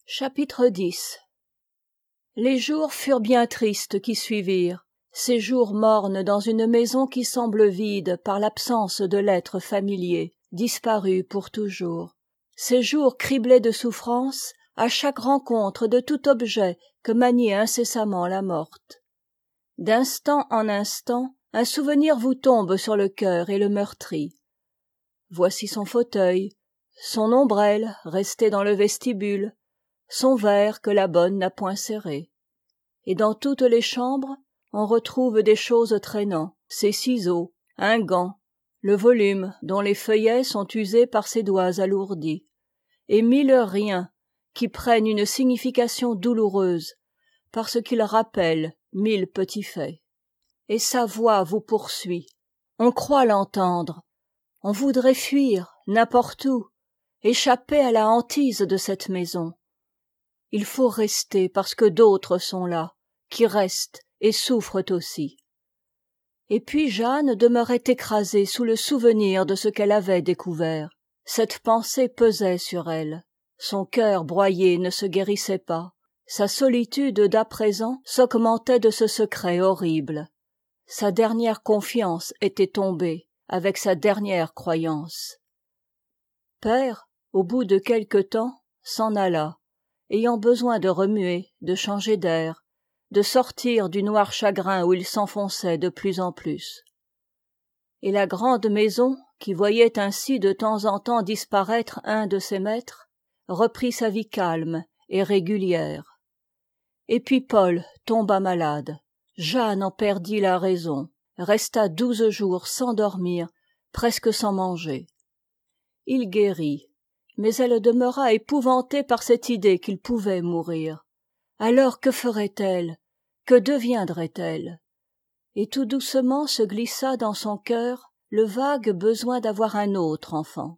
Chapitre 10. Les jours furent bien tristes qui suivirent, ces jours mornes dans une maison qui semble vide par l'absence de l'être familier, disparu pour toujours. Ces jours criblés de souffrance à chaque rencontre de tout objet que maniait incessamment la morte. D'instant en instant, un souvenir vous tombe sur le cœur et le meurtrit. Voici son fauteuil, son ombrelle restée dans le vestibule, son verre que la bonne n'a point serré. Et dans toutes les chambres, on retrouve des choses traînant, ses ciseaux, un gant, le volume dont les feuillets sont usés par ses doigts alourdis, et mille riens qui prennent une signification douloureuse parce qu'ils rappellent mille petits faits. Et sa voix vous poursuit, on croit l'entendre, on voudrait fuir n'importe où, échapper à la hantise de cette maison. Il faut rester parce que d'autres sont là, qui restent et souffrent aussi. Et puis Jeanne demeurait écrasée sous le souvenir de ce qu'elle avait découvert. Cette pensée pesait sur elle. Son cœur broyé ne se guérissait pas. Sa solitude d'à présent s'augmentait de ce secret horrible. Sa dernière confiance était tombée avec sa dernière croyance. Père, au bout de quelque temps, s'en alla, ayant besoin de remuer, de changer d'air, de sortir du noir chagrin où il s'enfonçait de plus en plus. Et la grande maison, qui voyait ainsi de temps en temps disparaître un de ses maîtres, reprit sa vie calme et régulière. Et puis Paul tomba malade. Jeanne en perdit la raison, resta 12 jours sans dormir, presque sans manger. Il guérit, mais elle demeura épouvantée par cette idée qu'il pouvait mourir. Alors que ferait-elle? Que deviendrait-elle? Et tout doucement se glissa dans son cœur le vague besoin d'avoir un autre enfant.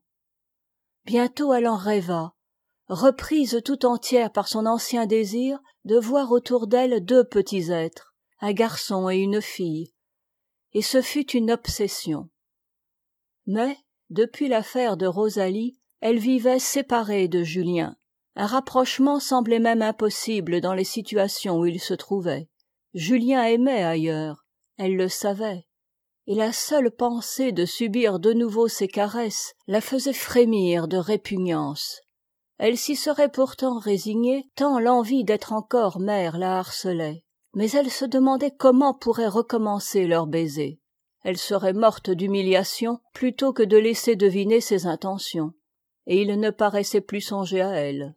Bientôt elle en rêva, reprise tout entière par son ancien désir de voir autour d'elle 2 petits êtres, un garçon et une fille. Et ce fut une obsession. Mais, depuis l'affaire de Rosalie, elle vivait séparée de Julien. Un rapprochement semblait même impossible dans les situations où il se trouvait. Julien aimait ailleurs, elle le savait, et la seule pensée de subir de nouveau ses caresses la faisait frémir de répugnance. Elle s'y serait pourtant résignée, tant l'envie d'être encore mère la harcelait. Mais elle se demandait comment pourrait recommencer leur baiser. Elle serait morte d'humiliation plutôt que de laisser deviner ses intentions. Et il ne paraissait plus songer à elle.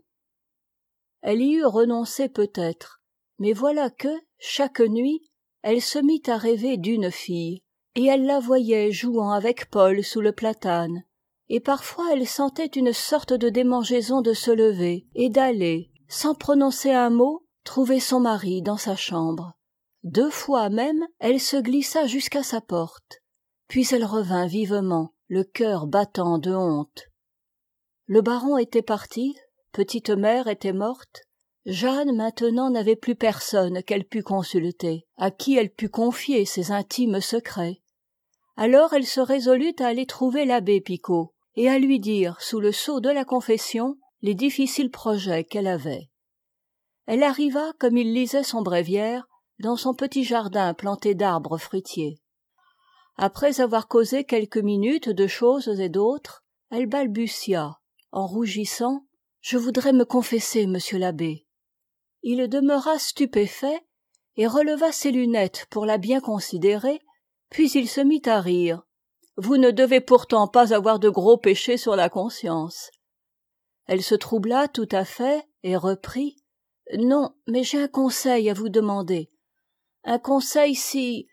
Elle y eût renoncé peut-être, mais voilà que, chaque nuit, elle se mit à rêver d'une fille, et elle la voyait jouant avec Paul sous le platane, et parfois elle sentait une sorte de démangeaison de se lever et d'aller, sans prononcer un mot, trouver son mari dans sa chambre. 2 fois même, elle se glissa jusqu'à sa porte, puis elle revint vivement, le cœur battant de honte. Le baron était parti, petite mère était morte, Jeanne maintenant n'avait plus personne qu'elle pût consulter, à qui elle pût confier ses intimes secrets. Alors elle se résolut à aller trouver l'abbé Picot, et à lui dire, sous le sceau de la confession, les difficiles projets qu'elle avait. Elle arriva, comme il lisait son bréviaire, dans son petit jardin planté d'arbres fruitiers. Après avoir causé quelques minutes de choses et d'autres, elle balbutia, en rougissant, « Je voudrais me confesser, monsieur l'abbé. » Il demeura stupéfait et releva ses lunettes pour la bien considérer, puis il se mit à rire. « Vous ne devez pourtant pas avoir de gros péchés sur la conscience. » Elle se troubla tout à fait et reprit. « Non, mais j'ai un conseil à vous demander. Un conseil si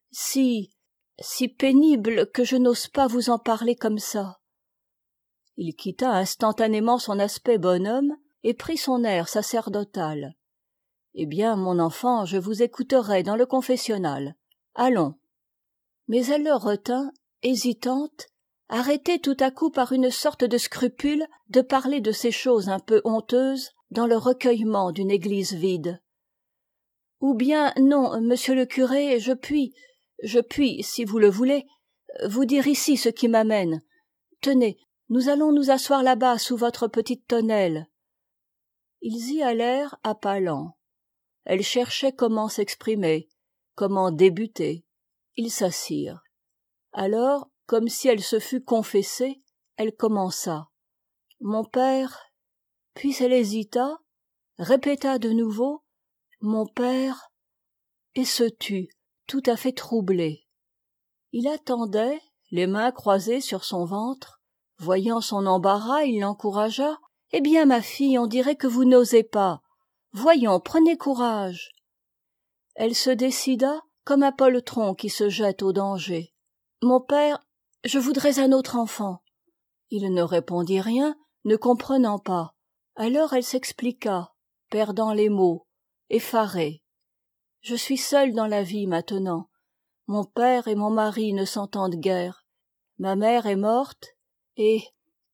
pénible que je n'ose pas vous en parler comme ça. » Il quitta instantanément son aspect bonhomme et prit son air sacerdotal. « Eh bien, mon enfant, je vous écouterai dans le confessionnal. Allons. » Mais elle le retint, hésitante, arrêtée tout à coup par une sorte de scrupule de parler de ces choses un peu honteuses dans le recueillement d'une église vide. « Ou bien, non, monsieur le curé, je puis, si vous le voulez, vous dire ici ce qui m'amène. Tenez, nous allons nous asseoir là-bas sous votre petite tonnelle. » Ils y allèrent à pas lents. Elle cherchait comment s'exprimer, comment débuter. Ils s'assirent. Alors, comme si elle se fût confessée, elle commença. Mon père... Puis elle hésita, répéta de nouveau, mon père... et se tut, tout à fait troublée. Il attendait, les mains croisées sur son ventre. Voyant son embarras, il l'encouragea. « Eh bien, ma fille, on dirait que vous n'osez pas. Voyons, prenez courage. » Elle se décida comme un poltron qui se jette au danger. « Mon père, je voudrais un autre enfant. » Il ne répondit rien, ne comprenant pas. Alors elle s'expliqua, perdant les mots, effarée. « Je suis seule dans la vie maintenant. Mon père et mon mari ne s'entendent guère. Ma mère est morte, et...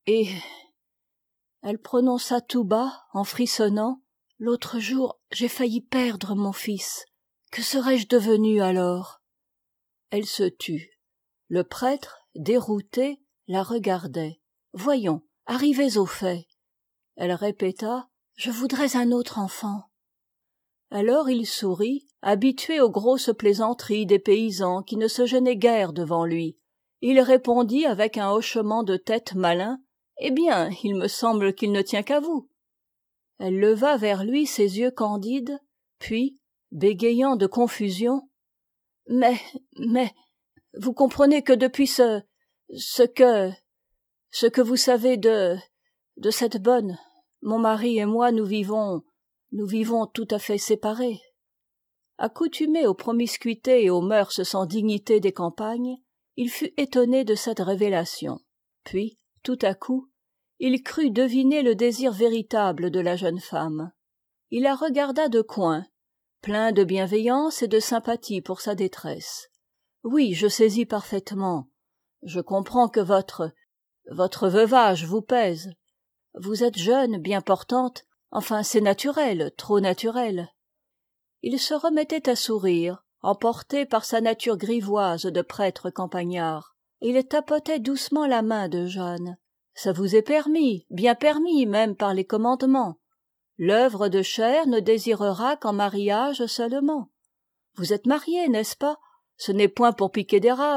Elle prononça tout bas, en frissonnant. « L'autre jour, j'ai failli perdre mon fils. Que serais-je devenue alors ?» Elle se tut. Le prêtre, dérouté, la regardait. « Voyons, arrivez au fait. » Elle répéta. « Je voudrais un autre enfant. » Alors il sourit, habitué aux grosses plaisanteries des paysans qui ne se gênaient guère devant lui. Il répondit avec un hochement de tête malin. « Eh bien, il me semble qu'il ne tient qu'à vous. » Elle leva vers lui ses yeux candides, puis, bégayant de confusion, « Mais, vous comprenez que depuis ce que vous savez de cette bonne, mon mari et moi nous vivons tout à fait séparés. » Accoutumé aux promiscuités et aux mœurs sans dignité des campagnes, il fut étonné de cette révélation. Puis, tout à coup, il crut deviner le désir véritable de la jeune femme. Il la regarda de coin, plein de bienveillance et de sympathie pour sa détresse. « Oui, je saisis parfaitement. Je comprends que votre veuvage vous pèse. Vous êtes jeune, bien portante, enfin c'est naturel, trop naturel. » Il se remettait à sourire, emporté par sa nature grivoise de prêtre campagnard, et il tapotait doucement la main de Jeanne. « Ça vous est permis, bien permis même par les commandements. L'œuvre de chair ne désirera qu'en mariage seulement. Vous êtes mariés, n'est-ce pas? Ce n'est point pour piquer des raves. »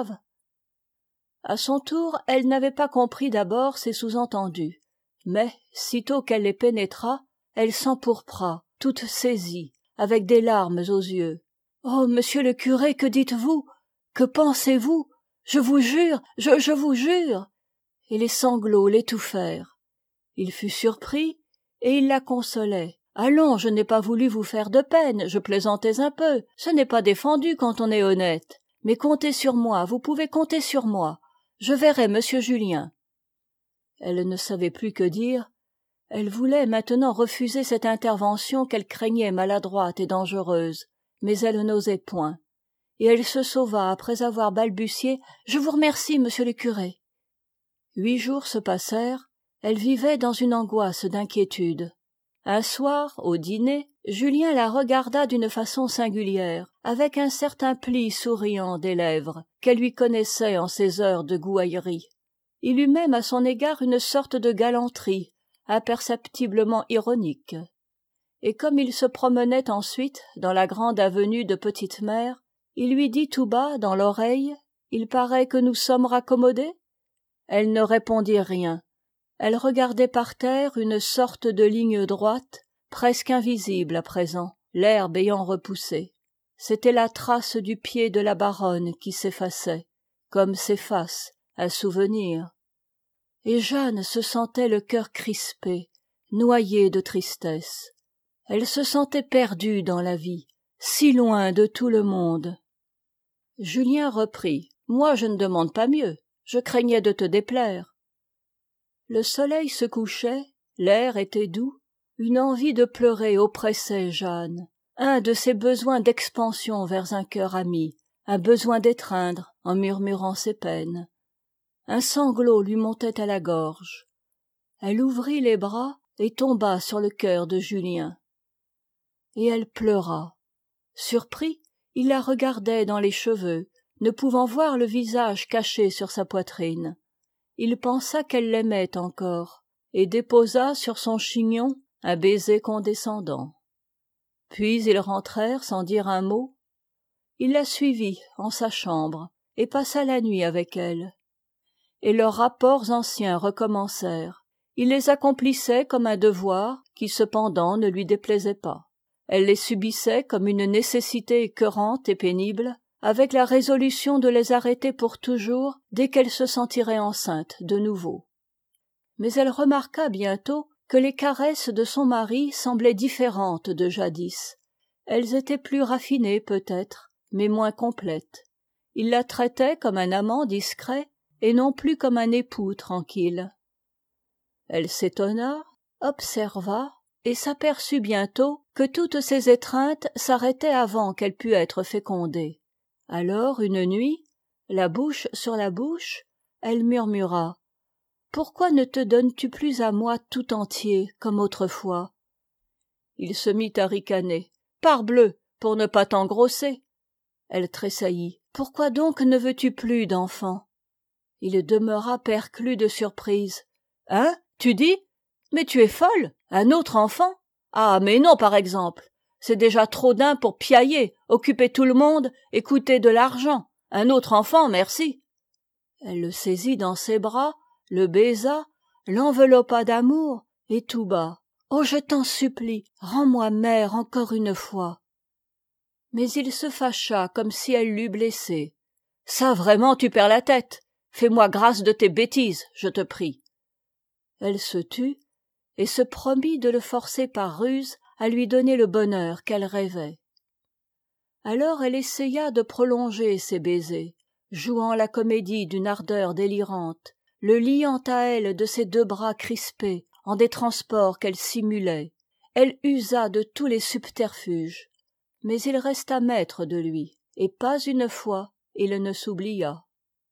À son tour, elle n'avait pas compris d'abord ces sous-entendus, mais, sitôt qu'elle les pénétra, elle s'empourpra, toute saisie, avec des larmes aux yeux. « Oh, monsieur le curé, que dites-vous? Que pensez-vous? Je vous jure, je vous jure !» Et les sanglots l'étouffèrent. Il fut surpris, et il la consolait. « Allons, je n'ai pas voulu vous faire de peine, je plaisantais un peu, ce n'est pas défendu quand on est honnête. Mais comptez sur moi, vous pouvez compter sur moi. Je verrai monsieur Julien. » Elle ne savait plus que dire. Elle voulait maintenant refuser cette intervention qu'elle craignait maladroite et dangereuse, mais elle n'osait point. Et elle se sauva après avoir balbutié « Je vous remercie, monsieur le curé. » 8 jours se passèrent. Elle vivait dans une angoisse d'inquiétude. Un soir, au dîner, Julien la regarda d'une façon singulière, avec un certain pli souriant des lèvres, qu'elle lui connaissait en ses heures de gouaillerie. Il eut même à son égard une sorte de galanterie, imperceptiblement ironique. Et comme il se promenait ensuite dans la grande avenue de Petite-Mer, il lui dit tout bas dans l'oreille « Il paraît que nous sommes raccommodés ?» Elle ne répondit rien. Elle regardait par terre une sorte de ligne droite, presque invisible à présent, l'herbe ayant repoussé. C'était la trace du pied de la baronne qui s'effaçait, comme s'efface un souvenir. Et Jeanne se sentait le cœur crispé, noyée de tristesse. Elle se sentait perdue dans la vie, si loin de tout le monde. Julien reprit. « Moi, je ne demande pas mieux. Je craignais de te déplaire. » Le soleil se couchait, l'air était doux, une envie de pleurer oppressait Jeanne, un de ces besoins d'expansion vers un cœur ami, un besoin d'étreindre en murmurant ses peines. Un sanglot lui montait à la gorge. Elle ouvrit les bras et tomba sur le cœur de Julien. Et elle pleura. Surpris, il la regardait dans les cheveux, ne pouvant voir le visage caché sur sa poitrine. Il pensa qu'elle l'aimait encore, et déposa sur son chignon un baiser condescendant. Puis ils rentrèrent sans dire un mot. Il la suivit en sa chambre et passa la nuit avec elle. Et leurs rapports anciens recommencèrent. Il les accomplissait comme un devoir qui cependant ne lui déplaisait pas. Elle les subissait comme une nécessité écœurante et pénible, avec la résolution de les arrêter pour toujours dès qu'elle se sentirait enceinte de nouveau. Mais elle remarqua bientôt que les caresses de son mari semblaient différentes de jadis. Elles étaient plus raffinées peut-être, mais moins complètes. Il la traitait comme un amant discret et non plus comme un époux tranquille. Elle s'étonna, observa et s'aperçut bientôt que toutes ces étreintes s'arrêtaient avant qu'elle pût être fécondée. Alors une nuit, la bouche sur la bouche, elle murmura: « Pourquoi ne te donnes-tu plus à moi tout entier comme autrefois ?» Il se mit à ricaner. « Parbleu, pour ne pas t'engrosser !» Elle tressaillit. « Pourquoi donc ne veux-tu plus d'enfant ?» Il demeura perclus de surprise. « Hein, tu dis ? Mais tu es folle ! Un autre enfant ? Ah, mais non, par exemple. C'est déjà trop d'un pour piailler, occuper tout le monde et coûter de l'argent. Un autre enfant, merci. » Elle le saisit dans ses bras, le baisa, l'enveloppa d'amour, et tout bas: « Oh, je t'en supplie, rends-moi mère encore une fois. » Mais il se fâcha comme si elle l'eût blessé. « Ça, vraiment, tu perds la tête. Fais-moi grâce de tes bêtises, je te prie. » Elle se tut et se promit de le forcer par ruse à lui donner le bonheur qu'elle rêvait. Alors elle essaya de prolonger ses baisers, jouant la comédie d'une ardeur délirante, le liant à elle de ses deux bras crispés en des transports qu'elle simulait. Elle usa de tous les subterfuges, mais il resta maître de lui, et pas une fois il ne s'oublia.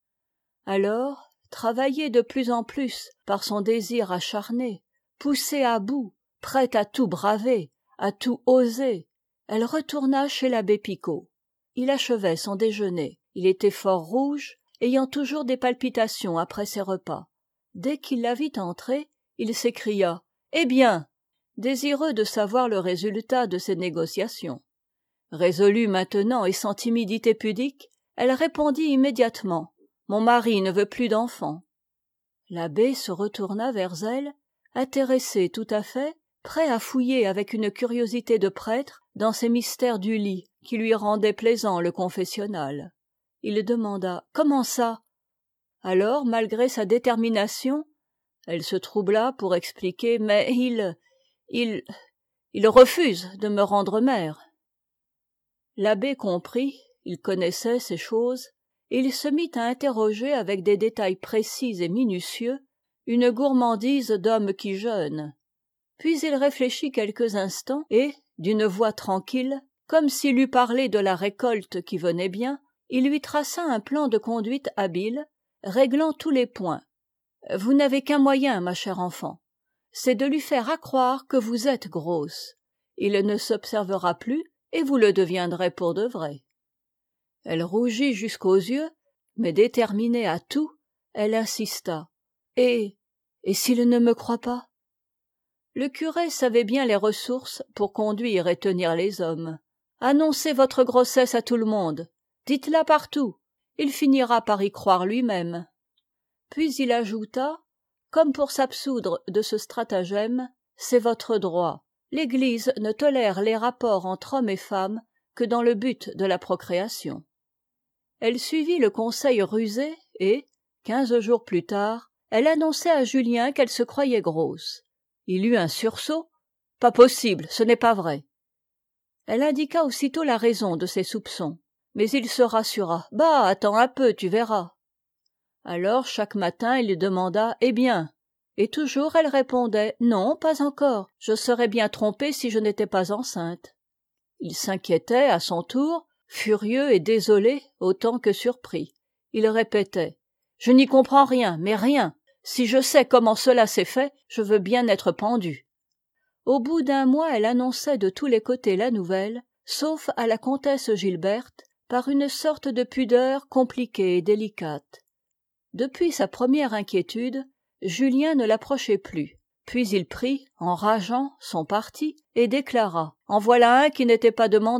Alors, travaillée de plus en plus par son désir acharné, poussée à bout, prête à tout braver, à tout oser, elle retourna chez l'abbé Picot. Il achevait son déjeuner. Il était fort rouge, ayant toujours des palpitations après ses repas. Dès qu'il la vit entrer, il s'écria: « Eh bien !» désireux de savoir le résultat de ses négociations. Résolue maintenant et sans timidité pudique, elle répondit immédiatement: « Mon mari ne veut plus d'enfants. » L'abbé se retourna vers elle, intéressé tout à fait, prêt à fouiller avec une curiosité de prêtre dans ces mystères du lit qui lui rendaient plaisant le confessionnal. Il demanda: « Comment ça ?» Alors, malgré sa détermination, elle se troubla pour expliquer: « Mais il refuse de me rendre mère. » L'abbé comprit, il connaissait ces choses, et il se mit à interroger avec des détails précis et minutieux une gourmandise d'homme qui jeûne. Puis il réfléchit quelques instants et, d'une voix tranquille, comme s'il eût parlé de la récolte qui venait bien, il lui traça un plan de conduite habile, réglant tous les points. « Vous n'avez qu'un moyen, ma chère enfant, c'est de lui faire accroire que vous êtes grosse. Il ne s'observera plus et vous le deviendrez pour de vrai. » Elle rougit jusqu'aux yeux, mais déterminée à tout, elle insista. « Et s'il ne me croit pas ?» Le curé savait bien les ressources pour conduire et tenir les hommes. « Annoncez votre grossesse à tout le monde. Dites-la partout. Il finira par y croire lui-même. » Puis il ajouta, comme pour s'absoudre de ce stratagème: « C'est votre droit. L'Église ne tolère les rapports entre hommes et femmes que dans le but de la procréation. » Elle suivit le conseil rusé et, 15 jours plus tard, elle annonçait à Julien qu'elle se croyait grosse. Il eut un sursaut. « Pas possible, ce n'est pas vrai. » Elle indiqua aussitôt la raison de ses soupçons, mais il se rassura. « Bah, attends un peu, tu verras. » Alors chaque matin il demanda: « Eh bien ?» Et toujours elle répondait: « Non, pas encore, je serais bien trompée si je n'étais pas enceinte. » Il s'inquiétait à son tour, furieux et désolé autant que surpris. Il répétait: « Je n'y comprends rien, mais rien. Si je sais comment cela s'est fait, je veux bien être pendu. » Au bout d'un mois, elle annonçait de tous les côtés la nouvelle, sauf à la comtesse Gilberte, par une sorte de pudeur compliquée et délicate. Depuis sa première inquiétude, Julien ne l'approchait plus, Puis il prit, en rageant, son parti, et déclara « En voilà un qui n'était pas demandé !»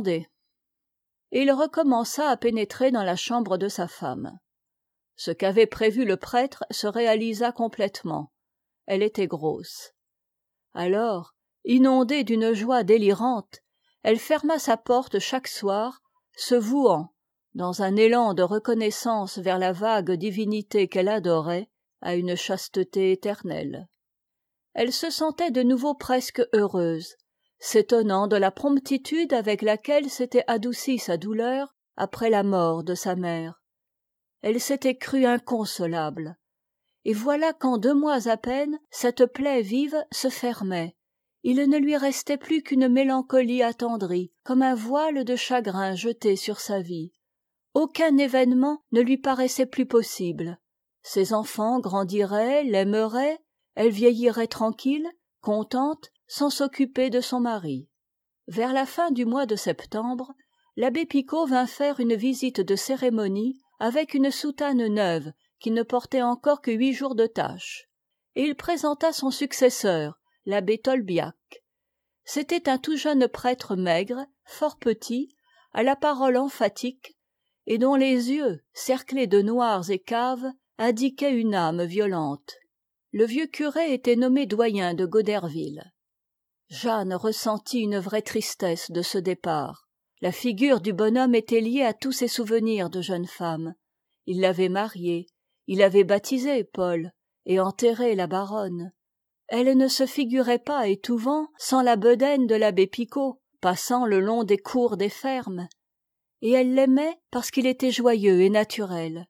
Et il recommença à pénétrer dans la chambre de sa femme. Ce qu'avait prévu le prêtre se réalisa complètement. Elle était grosse. Alors, inondée d'une joie délirante, elle ferma sa porte chaque soir, se vouant, dans un élan de reconnaissance vers la vague divinité qu'elle adorait, à une chasteté éternelle. Elle se sentait de nouveau presque heureuse, s'étonnant de la promptitude avec laquelle s'était adoucie sa douleur après la mort de sa mère. Elle s'était crue inconsolable. Et voilà qu'en 2 mois à peine, cette plaie vive se fermait. Il ne lui restait plus qu'une mélancolie attendrie, comme un voile de chagrin jeté sur sa vie. Aucun événement ne lui paraissait plus possible. Ses enfants grandiraient, l'aimeraient, elle vieillirait tranquille, contente, sans s'occuper de son mari. Vers la fin du mois de septembre, l'abbé Picot vint faire une visite de cérémonie avec une soutane neuve qui ne portait encore que 8 jours de tache. Et il présenta son successeur, l'abbé Tolbiac. C'était un tout jeune prêtre maigre, fort petit, à la parole emphatique, et dont les yeux, cerclés de noirs et caves, indiquaient une âme violente. Le vieux curé était nommé doyen de Goderville. Jeanne ressentit une vraie tristesse de ce départ. La figure du bonhomme était liée à tous ses souvenirs de jeune femme. Il l'avait mariée, il avait baptisé Paul et enterré la baronne. Elle ne se figurait pas étouvant sans la bedaine de l'abbé Picot, passant le long des cours des fermes. Et elle l'aimait parce qu'il était joyeux et naturel.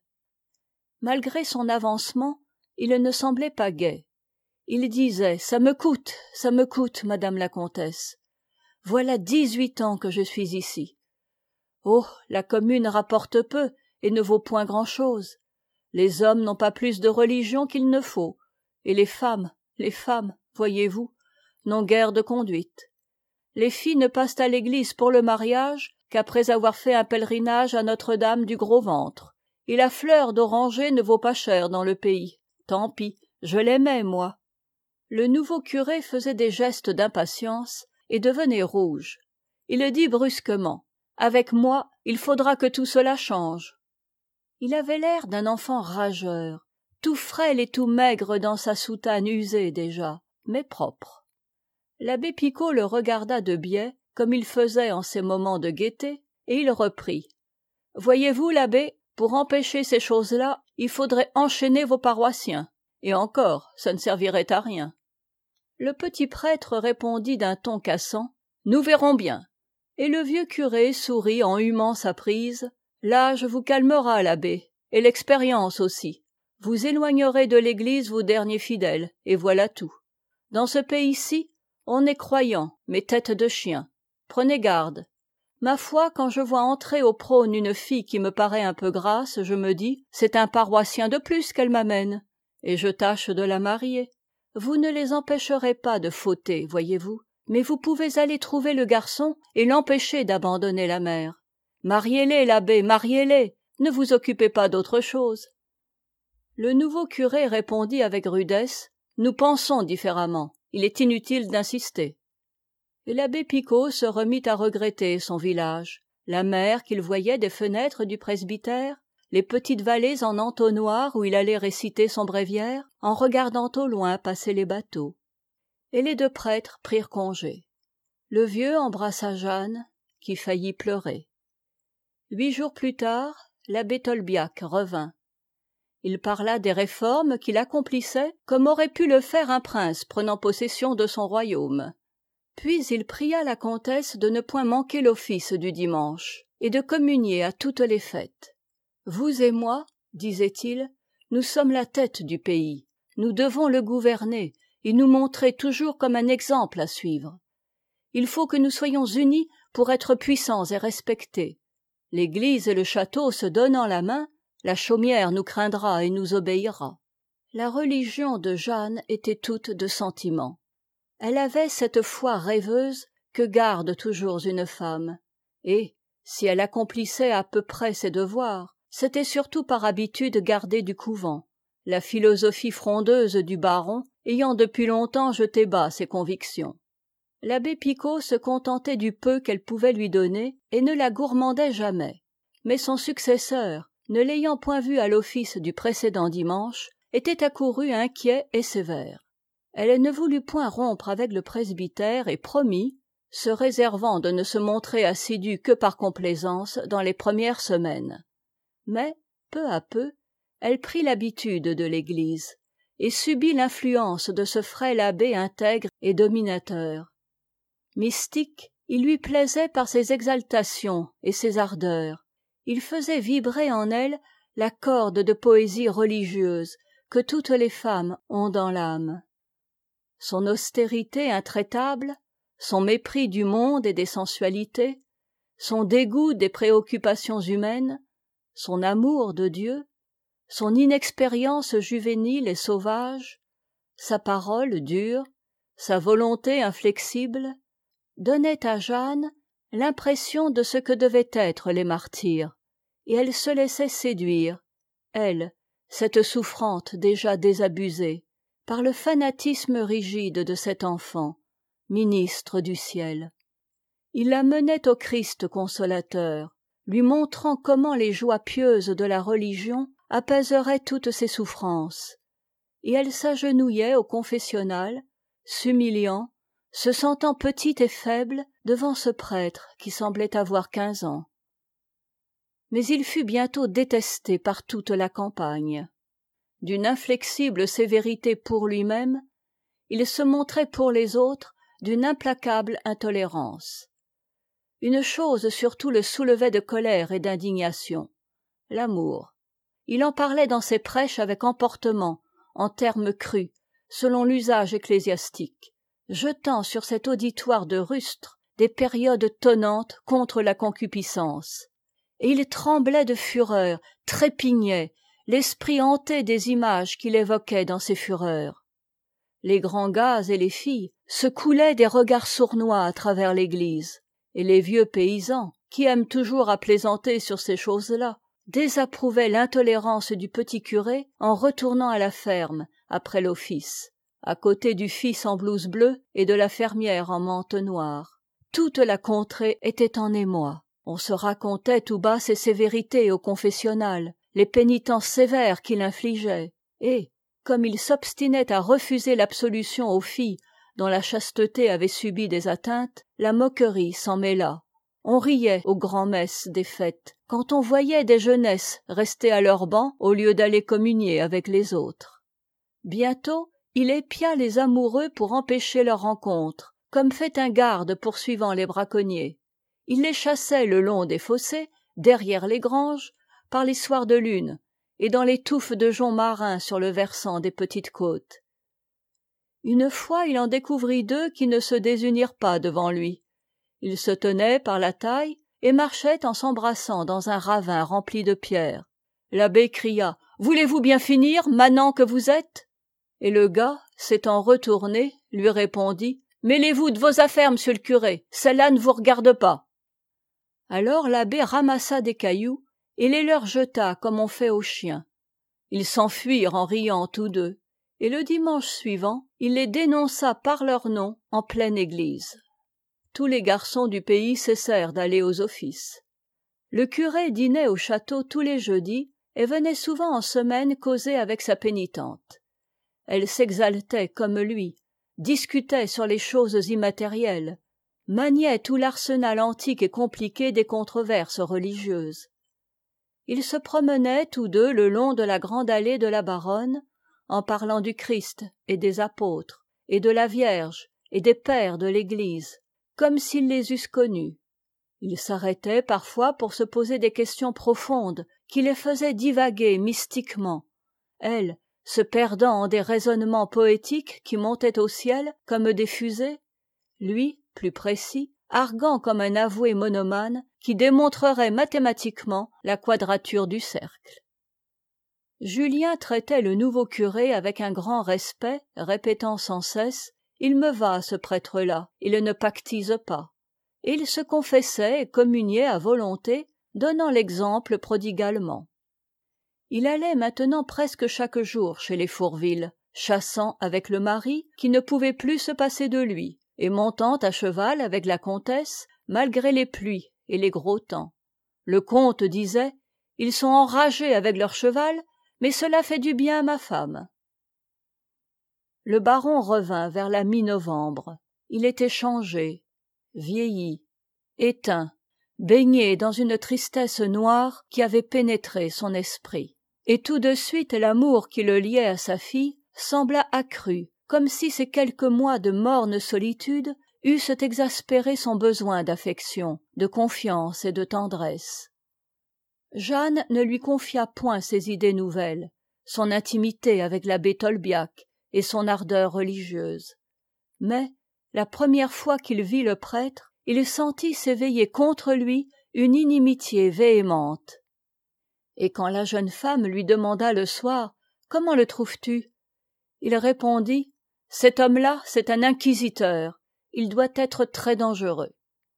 Malgré son avancement, il ne semblait pas gai. Il disait « ça me coûte, madame la comtesse. Voilà 18 ans que je suis ici. Oh, la commune rapporte peu et ne vaut point grand-chose. Les hommes n'ont pas plus de religion qu'il ne faut, et les femmes, voyez-vous, n'ont guère de conduite. Les filles ne passent à l'église pour le mariage qu'après avoir fait un pèlerinage à Notre-Dame du Gros-Ventre. Et la fleur d'oranger ne vaut pas cher dans le pays. Tant pis, je l'aimais, moi. » Le nouveau curé faisait des gestes d'impatience et devenait rouge. Il dit brusquement « Avec moi, il faudra que tout cela change. » Il avait l'air d'un enfant rageur, tout frêle et tout maigre dans sa soutane usée déjà, mais propre. L'abbé Picot le regarda de biais, comme il faisait en ces moments de gaieté, et il reprit. « Voyez-vous, l'abbé, pour empêcher ces choses-là, il faudrait enchaîner vos paroissiens. Et encore, ça ne servirait à rien. » Le petit prêtre répondit d'un ton cassant. « Nous verrons bien. » Et le vieux curé sourit en humant sa prise. « L'âge vous calmera, l'abbé, et l'expérience aussi. Vous éloignerez de l'église vos derniers fidèles, et voilà tout. Dans ce pays-ci, on est croyant, mais tête de chien. Prenez garde. Ma foi, quand je vois entrer au prône une fille qui me paraît un peu grasse, je me dis, c'est un paroissien de plus qu'elle m'amène, et je tâche de la marier. Vous ne les empêcherez pas de fauter, voyez-vous, mais vous pouvez aller trouver le garçon et l'empêcher d'abandonner la mère. Mariez-les, l'abbé, mariez-les, ne vous occupez pas d'autre chose. » Le nouveau curé répondit avec rudesse, « Nous pensons différemment, il est inutile d'insister. » Et l'abbé Picot se remit à regretter son village, la mer qu'il voyait des fenêtres du presbytère, les petites vallées en entonnoir où il allait réciter son bréviaire, en regardant au loin passer les bateaux. Et les 2 prêtres prirent congé. Le vieux embrassa Jeanne, qui faillit pleurer. 8 jours plus tard, l'abbé Tolbiac revint. Il parla des réformes qu'il accomplissait comme aurait pu le faire un prince prenant possession de son royaume. Puis il pria la comtesse de ne point manquer l'office du dimanche et de communier à toutes les fêtes. « Vous et moi, disait-il, nous sommes la tête du pays. Nous devons le gouverner et nous montrer toujours comme un exemple à suivre. Il faut que nous soyons unis pour être puissants et respectés. L'église et le château se donnant la main, la chaumière nous craindra et nous obéira. » La religion de Jeanne était toute de sentiment. Elle avait cette foi rêveuse que garde toujours une femme. Et, si elle accomplissait à peu près ses devoirs, c'était surtout par habitude gardée du couvent. La philosophie frondeuse du baron ayant depuis longtemps jeté bas ses convictions. L'abbé Picot se contentait du peu qu'elle pouvait lui donner et ne la gourmandait jamais. Mais son successeur, ne l'ayant point vue à l'office du précédent dimanche, était accouru inquiet et sévère. Elle ne voulut point rompre avec le presbytère et promit, se réservant de ne se montrer assidue que par complaisance dans les premières semaines. Mais, peu à peu, elle prit l'habitude de l'Église et subit l'influence de ce frêle abbé intègre et dominateur. Mystique, il lui plaisait par ses exaltations et ses ardeurs. Il faisait vibrer en elle la corde de poésie religieuse que toutes les femmes ont dans l'âme. Son austérité intraitable, son mépris du monde et des sensualités, son dégoût des préoccupations humaines, son amour de Dieu, son inexpérience juvénile et sauvage, sa parole dure, sa volonté inflexible, donnaient à Jeanne l'impression de ce que devaient être les martyrs, et elle se laissait séduire, elle, cette souffrante déjà désabusée, par le fanatisme rigide de cet enfant, ministre du ciel. Il la menait au Christ consolateur, lui montrant comment les joies pieuses de la religion apaiseraient toutes ses souffrances, et elle s'agenouillait au confessionnal, s'humiliant, se sentant petite et faible devant ce prêtre qui semblait avoir 15 ans. Mais il fut bientôt détesté par toute la campagne. D'une inflexible sévérité pour lui-même, il se montrait pour les autres d'une implacable intolérance. Une chose surtout le soulevait de colère et d'indignation, l'amour. Il en parlait dans ses prêches avec emportement, en termes crus, selon l'usage ecclésiastique, jetant sur cet auditoire de rustres des périodes tonnantes contre la concupiscence. Et il tremblait de fureur, trépignait, l'esprit hanté des images qu'il évoquait dans ses fureurs. Les grands gars et les filles se coulaient des regards sournois à travers l'église, et les vieux paysans, qui aiment toujours à plaisanter sur ces choses-là, désapprouvaient l'intolérance du petit curé en retournant à la ferme après l'office, à côté du fils en blouse bleue et de la fermière en mante noire. Toute la contrée était en émoi. On se racontait tout bas ses sévérités au confessionnal, les pénitences sévères qu'il infligeait, et, comme il s'obstinait à refuser l'absolution aux filles dont la chasteté avait subi des atteintes, la moquerie s'en mêla. On riait aux grands-messes des fêtes, quand on voyait des jeunesses rester à leur banc au lieu d'aller communier avec les autres. Bientôt, il épia les amoureux pour empêcher leur rencontre, comme fait un garde poursuivant les braconniers. Il les chassait le long des fossés, derrière les granges, par les soirs de lune, et dans les touffes de joncs marins sur le versant des petites côtes. Une fois, il en découvrit 2 qui ne se désunirent pas devant lui. Ils se tenaient par la taille et marchaient en s'embrassant dans un ravin rempli de pierres. L'abbé cria « Voulez-vous bien finir, manant que vous êtes ?» Et le gars, s'étant retourné, lui répondit « Mêlez-vous de vos affaires, monsieur le curé, celle-là ne vous regarde pas. » Alors l'abbé ramassa des cailloux et les leur jeta comme on fait aux chiens. Ils s'enfuirent en riant tous 2, et le dimanche suivant, il les dénonça par leur nom en pleine église. Tous les garçons du pays cessèrent d'aller aux offices. Le curé dînait au château tous les jeudis et venait souvent en semaine causer avec sa pénitente. Elle s'exaltait comme lui, discutait sur les choses immatérielles, maniait tout l'arsenal antique et compliqué des controverses religieuses. Ils se promenaient tous 2 le long de la grande allée de la Baronne, en parlant du Christ et des apôtres, et de la Vierge et des pères de l'Église, comme s'ils les eussent connus. Ils s'arrêtaient parfois pour se poser des questions profondes qui les faisaient divaguer mystiquement, elle, se perdant en des raisonnements poétiques qui montaient au ciel comme des fusées, lui, plus précis, arguant comme un avoué monomane qui démontrerait mathématiquement la quadrature du cercle. Julien traitait le nouveau curé avec un grand respect, répétant sans cesse « Il me va, ce prêtre-là, il ne pactise pas ». Et il se confessait et communiait à volonté, donnant l'exemple prodigalement. Il allait maintenant presque chaque jour chez les Fourville, chassant avec le mari qui ne pouvait plus se passer de lui, et montant à cheval avec la comtesse malgré les pluies et les gros temps. Le comte disait: ils sont enragés avec leur cheval, mais cela fait du bien à ma femme. Le baron revint vers la mi-novembre. Il était changé, vieilli, éteint, baigné dans une tristesse noire qui avait pénétré son esprit. Et tout de suite l'amour qui le liait à sa fille sembla accru, comme si ces quelques mois de morne solitude eussent exaspéré son besoin d'affection, de confiance et de tendresse. Jeanne ne lui confia point ses idées nouvelles, son intimité avec l'abbé Tolbiac et son ardeur religieuse. Mais, la première fois qu'il vit le prêtre, il sentit s'éveiller contre lui une inimitié véhémente. Et quand la jeune femme lui demanda le soir: « Comment le trouves-tu » il répondit: « Cet homme-là, c'est un inquisiteur, il doit être très dangereux. »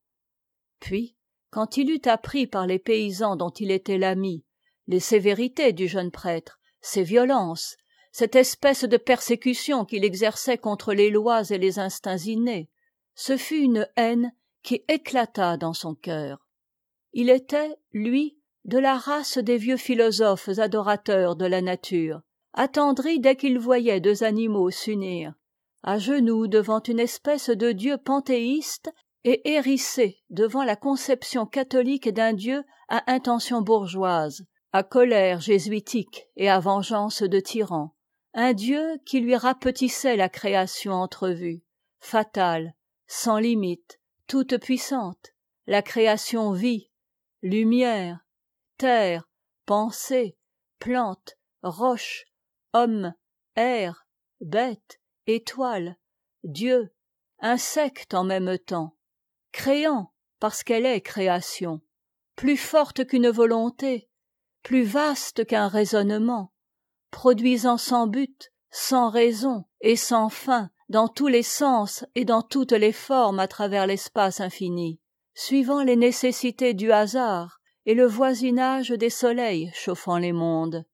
Puis, quand il eut appris par les paysans dont il était l'ami les sévérités du jeune prêtre, ses violences, cette espèce de persécution qu'il exerçait contre les lois et les instincts innés, ce fut une haine qui éclata dans son cœur. Il était, lui, de la race des vieux philosophes adorateurs de la nature, attendris dès qu'ils voyaient deux animaux s'unir, à genoux devant une espèce de dieu panthéiste et hérissés devant la conception catholique d'un dieu à intention bourgeoise, à colère jésuitique et à vengeance de tyran, un dieu qui lui rapetissait la création entrevue, fatale, sans limite, toute puissante. La création vit, lumière, terre, pensée, plantes, roches, hommes, air, bêtes, étoiles, Dieu, insectes en même temps, créant parce qu'elle est création, plus forte qu'une volonté, plus vaste qu'un raisonnement, produisant sans but, sans raison et sans fin, dans tous les sens et dans toutes les formes à travers l'espace infini, suivant les nécessités du hasard et le voisinage des soleils chauffant les mondes.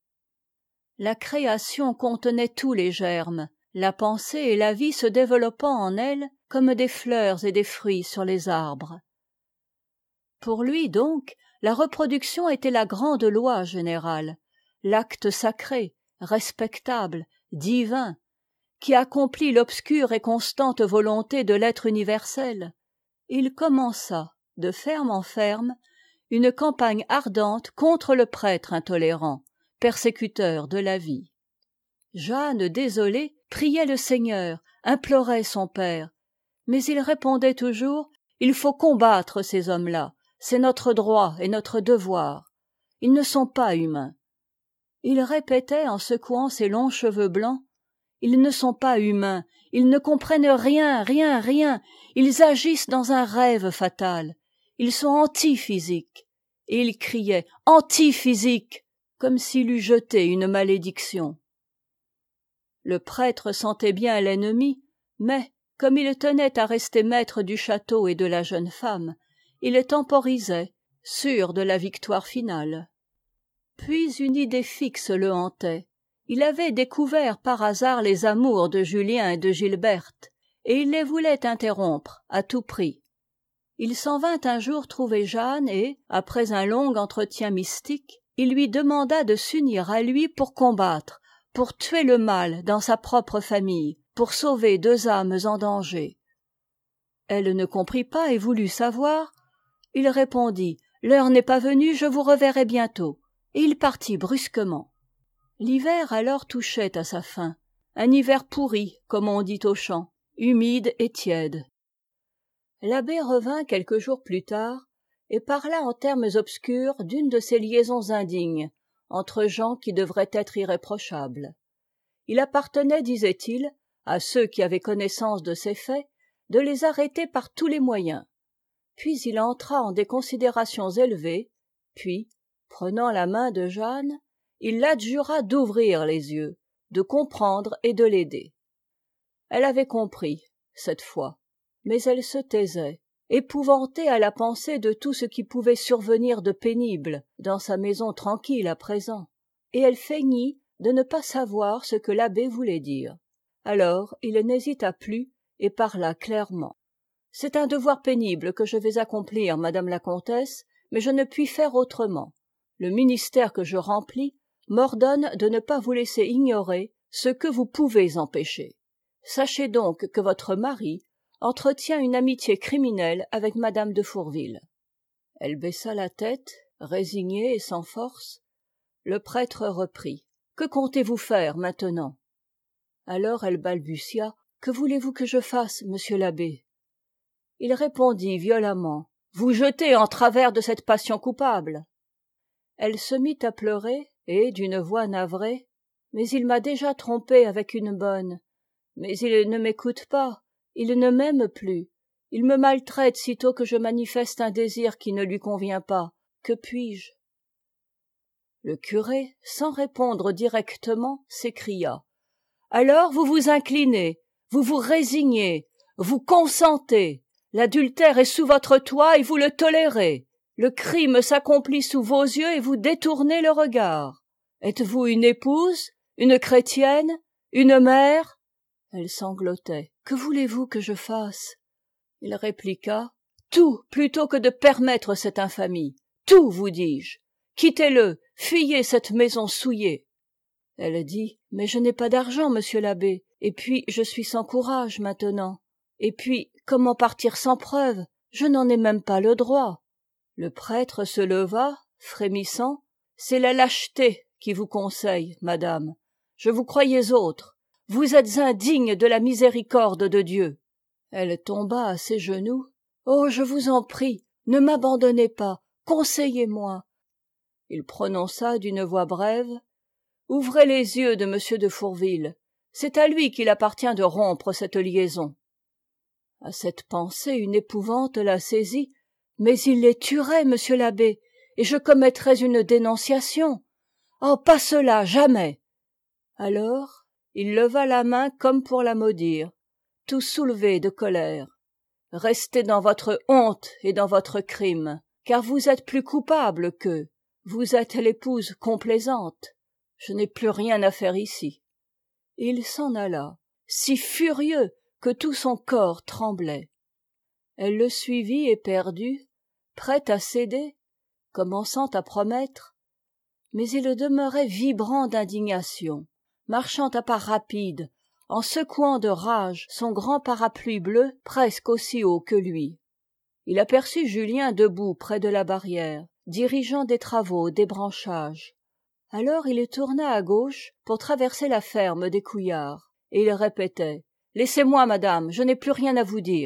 La création contenait tous les germes, la pensée et la vie se développant en elle comme des fleurs et des fruits sur les arbres. Pour lui donc, la reproduction était la grande loi générale, l'acte sacré, respectable, divin, qui accomplit l'obscure et constante volonté de l'être universel. Il commença, de ferme en ferme, une campagne ardente contre le prêtre intolérant, persécuteur de la vie. Jeanne, désolée, priait le Seigneur, implorait son père, mais il répondait toujours: « Il faut combattre ces hommes-là, c'est notre droit et notre devoir. Ils ne sont pas humains. » Il répétait en secouant ses longs cheveux blancs: « Ils ne sont pas humains, ils ne comprennent rien, rien, rien, ils agissent dans un rêve fatal, ils sont antiphysiques. » Et il criait: « Antiphysique !» comme s'il eût jeté une malédiction. Le prêtre sentait bien l'ennemi, mais, comme il tenait à rester maître du château et de la jeune femme, il temporisait, sûr de la victoire finale. Puis une idée fixe le hantait. Il avait découvert par hasard les amours de Julien et de Gilberte, et il les voulait interrompre à tout prix. Il s'en vint un jour trouver Jeanne et, après un long entretien mystique, il lui demanda de s'unir à lui pour combattre, pour tuer le mal dans sa propre famille, pour sauver deux âmes en danger. Elle ne comprit pas et voulut savoir. Il répondit: « L'heure n'est pas venue, je vous reverrai bientôt. » Et il partit brusquement. L'hiver alors touchait à sa fin, un hiver pourri, comme on dit aux champs, humide et tiède. L'abbé revint quelques jours plus tard et parla en termes obscurs d'une de ces liaisons indignes entre gens qui devraient être irréprochables. Il appartenait, disait-il, à ceux qui avaient connaissance de ces faits, de les arrêter par tous les moyens. Puis il entra en des considérations élevées, puis, prenant la main de Jeanne, il l'adjura d'ouvrir les yeux, de comprendre et de l'aider. Elle avait compris, cette fois, mais elle se taisait, épouvantée à la pensée de tout ce qui pouvait survenir de pénible dans sa maison tranquille à présent, et elle feignit de ne pas savoir ce que l'abbé voulait dire. Alors il n'hésita plus et parla clairement. C'est un devoir pénible que je vais accomplir, madame la comtesse, mais je ne puis faire autrement. Le ministère que je remplis m'ordonne de ne pas vous laisser ignorer ce que vous pouvez empêcher. Sachez donc que votre mari entretient une amitié criminelle avec madame de Fourville. Elle baissa la tête, résignée et sans force. Le prêtre reprit. Que comptez-vous faire maintenant? Alors elle balbutia. Que voulez-vous que je fasse, monsieur l'abbé? Il répondit violemment. Vous jetez en travers de cette passion coupable. Elle se mit à pleurer et, d'une voix navrée, mais il m'a déjà trompée avec une bonne. Mais il ne m'écoute pas, il ne m'aime plus. Il me maltraite sitôt que je manifeste un désir qui ne lui convient pas. Que puis-je? Le curé, sans répondre directement, s'écria. Alors vous vous inclinez, vous vous résignez, vous consentez. L'adultère est sous votre toit et vous le tolérez. Le crime s'accomplit sous vos yeux et vous détournez le regard. Êtes-vous une épouse, une chrétienne, une mère? Elle sanglotait. Que voulez-vous que je fasse? Il répliqua. Tout plutôt que de permettre cette infamie. Tout, vous dis-je. Quittez-le, fuyez cette maison souillée. Elle dit. Mais je n'ai pas d'argent, monsieur l'abbé, et puis je suis sans courage maintenant. Et puis, comment partir sans preuve? Je n'en ai même pas le droit. Le prêtre se leva, frémissant. C'est la lâcheté qui vous conseille, madame. Je vous croyais autre. Vous êtes indigne de la miséricorde de Dieu. Elle tomba à ses genoux. Oh, je vous en prie, ne m'abandonnez pas, conseillez-moi. Il prononça d'une voix brève. Ouvrez les yeux de monsieur de Fourville. C'est à lui qu'il appartient de rompre cette liaison. À cette pensée, une épouvante la saisit. Mais il les tuerait, monsieur l'abbé, et je commettrais une dénonciation. Oh, pas cela, jamais. Alors, il leva la main comme pour la maudire, tout soulevé de colère. Restez dans votre honte et dans votre crime, car vous êtes plus coupable qu'eux. Vous êtes l'épouse complaisante. Je n'ai plus rien à faire ici. Et il s'en alla, si furieux que tout son corps tremblait. Elle le suivit éperdue, prête à céder, commençant à promettre, mais il demeurait vibrant d'indignation, marchant à pas rapides, en secouant de rage son grand parapluie bleu presque aussi haut que lui. Il aperçut Julien debout près de la barrière, dirigeant des travaux des branchages. Alors il tourna à gauche pour traverser la ferme des Couillards, et il répétait « Laissez-moi, madame, je n'ai plus rien à vous dire. »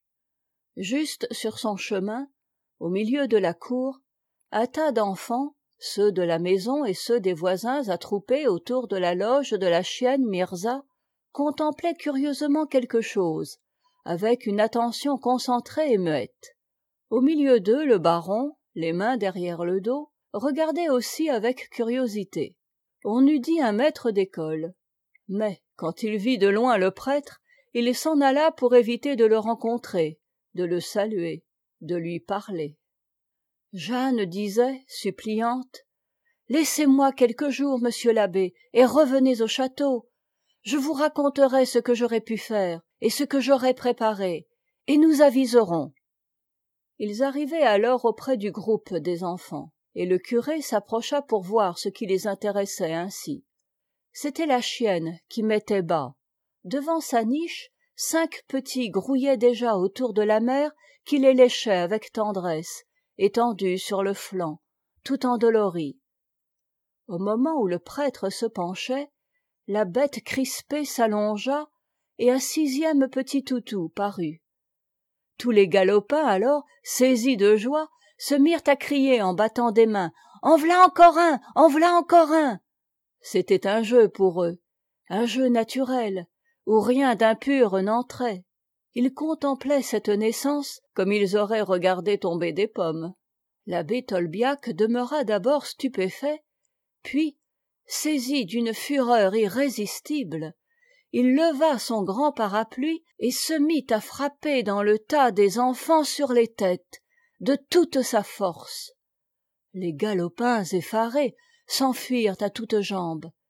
Juste sur son chemin, au milieu de la cour, un tas d'enfants, ceux de la maison et ceux des voisins attroupés autour de la loge de la chienne Mirza, contemplaient curieusement quelque chose, avec une attention concentrée et muette. Au milieu d'eux, le baron, les mains derrière le dos, regardait aussi avec curiosité. On eût dit un maître d'école. Mais, quand il vit de loin le prêtre, il s'en alla pour éviter de le rencontrer, de le saluer, de lui parler. Jeanne disait, suppliante, « Laissez-moi quelques jours, monsieur l'abbé, et revenez au château. Je vous raconterai ce que j'aurai pu faire, et ce que j'aurai préparé, et nous aviserons. » Ils arrivaient alors auprès du groupe des enfants, et le curé s'approcha pour voir ce qui les intéressait ainsi. C'était la chienne qui mettait bas. Devant sa niche, 5 petits grouillaient déjà autour de la mère qui les léchait avec tendresse, étendue sur le flanc, tout endolorie. Au moment où le prêtre se penchait, la bête crispée s'allongea et un 6e petit toutou parut. Tous les galopins alors, saisis de joie, se mirent à crier en battant des mains « En v'là encore un! En v'là encore un !» C'était un jeu pour eux, un jeu naturel, où rien d'impur n'entrait. Ils contemplaient cette naissance comme ils auraient regardé tomber des pommes. L'abbé Tolbiac demeura d'abord stupéfait, puis, saisi d'une fureur irrésistible, il leva son grand parapluie et se mit à frapper dans le tas des enfants sur les têtes, de toute sa force. Les galopins effarés s'enfuirent à toutes jambes,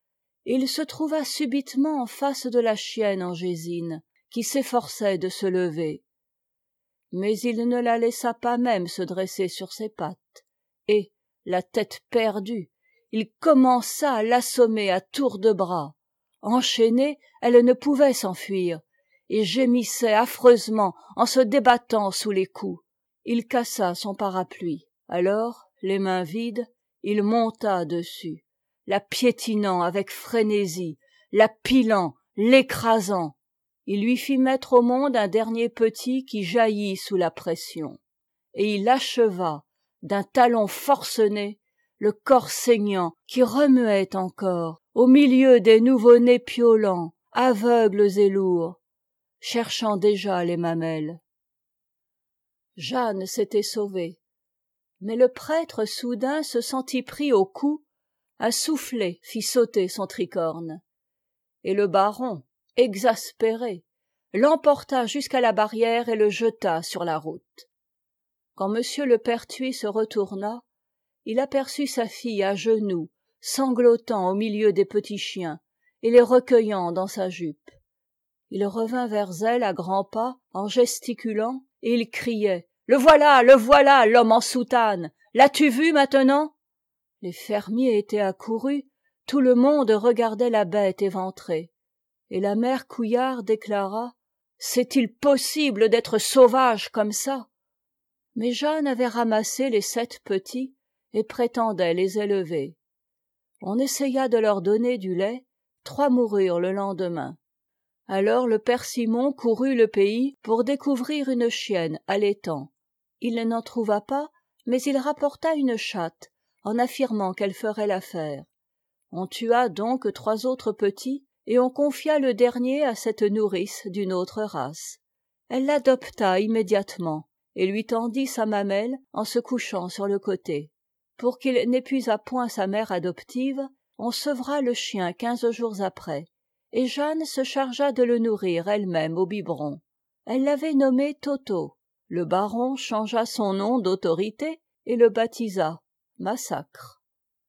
et il se trouva subitement en face de la chienne Angésine, qui s'efforçait de se lever. Mais il ne la laissa pas même se dresser sur ses pattes, et, la tête perdue, il commença à l'assommer à tour de bras. Enchaînée, elle ne pouvait s'enfuir, et gémissait affreusement en se débattant sous les coups. Il cassa son parapluie. Alors, les mains vides, il monta dessus, la piétinant avec frénésie, la pilant, l'écrasant. Il lui fit mettre au monde un dernier petit qui jaillit sous la pression, et il acheva d'un talon forcené le corps saignant qui remuait encore au milieu des nouveau-nés piaulants, aveugles et lourds, cherchant déjà les mamelles. Jeanne s'était sauvée, mais le prêtre soudain se sentit pris au cou, un soufflet fit sauter son tricorne, et le baron, exaspéré, l'emporta jusqu'à la barrière et le jeta sur la route. Quand monsieur le pertuis se retourna, il aperçut sa fille à genoux, sanglotant au milieu des petits chiens et les recueillant dans sa jupe. Il revint vers elle à grands pas, en gesticulant, et il criait: « Le voilà, l'homme en soutane! L'as-tu vu maintenant ?» Les fermiers étaient accourus, tout le monde regardait la bête éventrée, et la mère Couillard déclara: « C'est-il possible d'être sauvage comme ça ?» Mais Jeanne avait ramassé les 7 petits et prétendait les élever. On essaya de leur donner du lait, 3 moururent le lendemain. Alors le père Simon courut le pays pour découvrir une chienne allaitant. Il n'en trouva pas, mais il rapporta une chatte, en affirmant qu'elle ferait l'affaire. On tua donc 3 autres petits, et on confia le dernier à cette nourrice d'une autre race. Elle l'adopta immédiatement, et lui tendit sa mamelle en se couchant sur le côté. Pour qu'il n'épuisât point sa mère adoptive, on sevra le chien 15 jours après, et Jeanne se chargea de le nourrir elle-même au biberon. Elle l'avait nommé Toto. Le baron changea son nom d'autorité et le baptisa Massacre.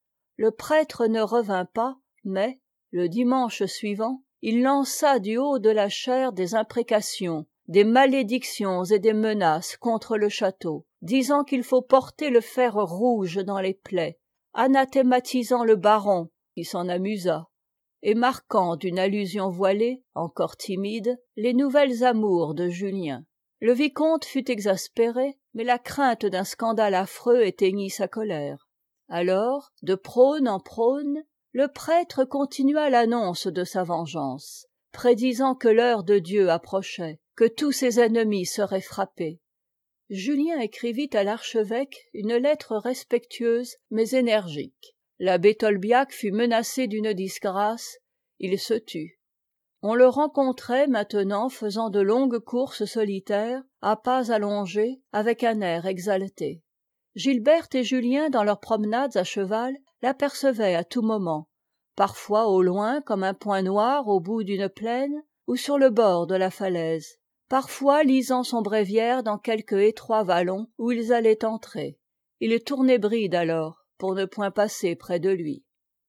Le prêtre ne revint pas, mais, le dimanche suivant, il lança du haut de la chaire des imprécations, des malédictions et des menaces contre le château, disant qu'il faut porter le fer rouge dans les plaies, anathématisant le baron, qui s'en amusa, et marquant d'une allusion voilée, encore timide, les nouvelles amours de Julien. Le vicomte fut exaspéré, mais la crainte d'un scandale affreux éteignit sa colère. Alors, de prône en prône, le prêtre continua l'annonce de sa vengeance, prédisant que l'heure de Dieu approchait, que tous ses ennemis seraient frappés. Julien écrivit à l'archevêque une lettre respectueuse mais énergique. L'abbé Tolbiac fut menacé d'une disgrâce, il se tut. On le rencontrait maintenant faisant de longues courses solitaires, à pas allongés, avec un air exalté. Gilberte et Julien, dans leurs promenades à cheval, l'apercevaient à tout moment, parfois au loin comme un point noir au bout d'une plaine ou sur le bord de la falaise, parfois lisant son bréviaire dans quelque étroit vallon où ils allaient entrer. Il tournait bride alors, pour ne point passer près de lui.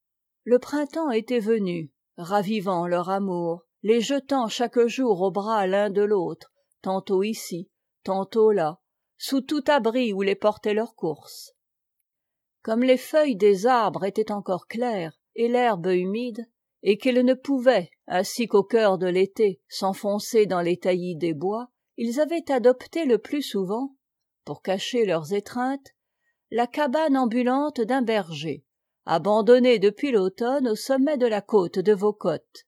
Le printemps était venu, ravivant leur amour, les jetant chaque jour au bras l'un de l'autre, tantôt ici, tantôt là, sous tout abri où les portait leur course. Comme les feuilles des arbres étaient encore claires et l'herbe humide, et qu'ils ne pouvaient, ainsi qu'au cœur de l'été, s'enfoncer dans les taillis des bois, ils avaient adopté le plus souvent, pour cacher leurs étreintes, la cabane ambulante d'un berger, abandonnée depuis l'automne au sommet de la côte de Vaucotte.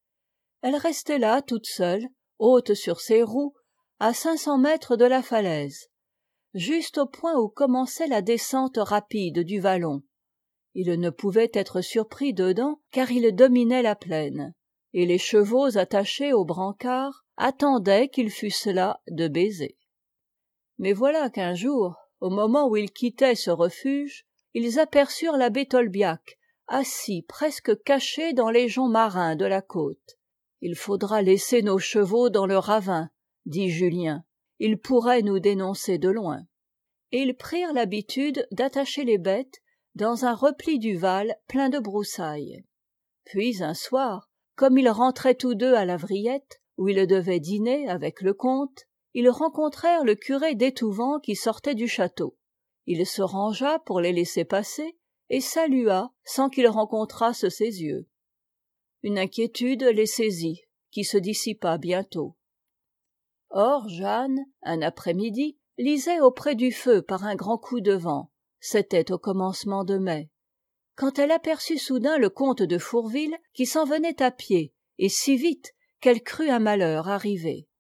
Elle restait là toute seule, haute sur ses roues, à 500 mètres de la falaise, juste au point où commençait la descente rapide du vallon. Il ne pouvait être surpris dedans, car il dominait la plaine, et les chevaux attachés aux brancards attendaient qu'ils fussent là de baiser. Mais voilà qu'un jour, au moment où ils quittaient ce refuge, ils aperçurent l'abbé Tolbiac, assis presque caché dans les joncs marins de la côte. « Il faudra laisser nos chevaux dans le ravin, » dit Julien. « Ils pourraient nous dénoncer de loin. » Et ils prirent l'habitude d'attacher les bêtes dans un repli du Val plein de broussailles. Puis un soir, comme ils rentraient tous deux à la Vrillette, où ils devaient dîner avec le comte, ils rencontrèrent le curé d'Étouvent qui sortait du château. Il se rangea pour les laisser passer et salua sans qu'il rencontrasse ses yeux. Une inquiétude les saisit, qui se dissipa bientôt. Or Jeanne, un après-midi, lisait auprès du feu par un grand coup de vent. C'était au commencement de mai. Quand elle aperçut soudain le comte de Fourville qui s'en venait à pied, et si vite qu'elle crut un malheur arriver.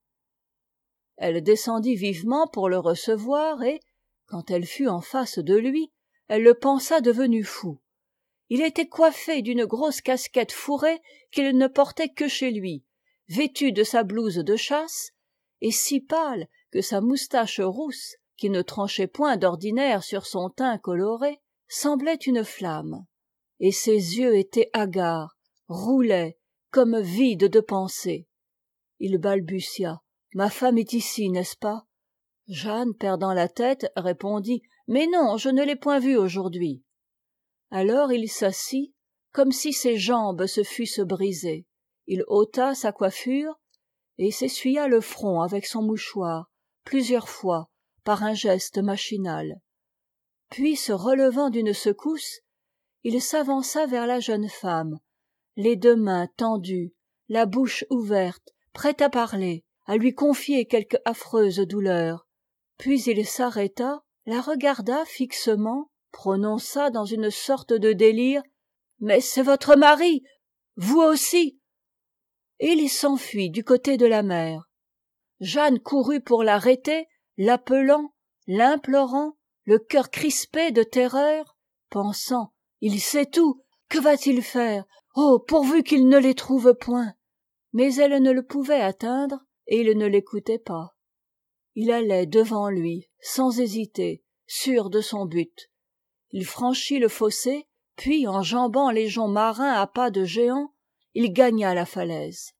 Elle descendit vivement pour le recevoir et, quand elle fut en face de lui, elle le pensa devenu fou. Il était coiffé d'une grosse casquette fourrée qu'il ne portait que chez lui, vêtu de sa blouse de chasse, et si pâle que sa moustache rousse, qui ne tranchait point d'ordinaire sur son teint coloré, semblait une flamme, et ses yeux étaient hagards, roulaient, comme vides de pensée. Il balbutia. « Ma femme est ici, n'est-ce pas ?» Jeanne, perdant la tête, répondit « Mais non, je ne l'ai point vue aujourd'hui. » Alors il s'assit, comme si ses jambes se fussent brisées. Il ôta sa coiffure et s'essuya le front avec son mouchoir, plusieurs fois, par un geste machinal. Puis, se relevant d'une secousse, il s'avança vers la jeune femme, les deux mains tendues, la bouche ouverte, prêt à parler, à lui confier quelque affreuse douleur. Puis il s'arrêta, la regarda fixement, prononça dans une sorte de délire « Mais c'est votre mari, vous aussi !» Et il s'enfuit du côté de la mer. Jeanne courut pour l'arrêter, l'appelant, l'implorant, le cœur crispé de terreur, pensant « Il sait tout, que va-t-il faire? Oh, pourvu qu'il ne les trouve point !» Mais elle ne le pouvait atteindre, et il ne l'écoutait pas. Il allait devant lui, sans hésiter, sûr de son but. Il franchit le fossé, puis, enjambant les joncs marins à pas de géant, il gagna la falaise.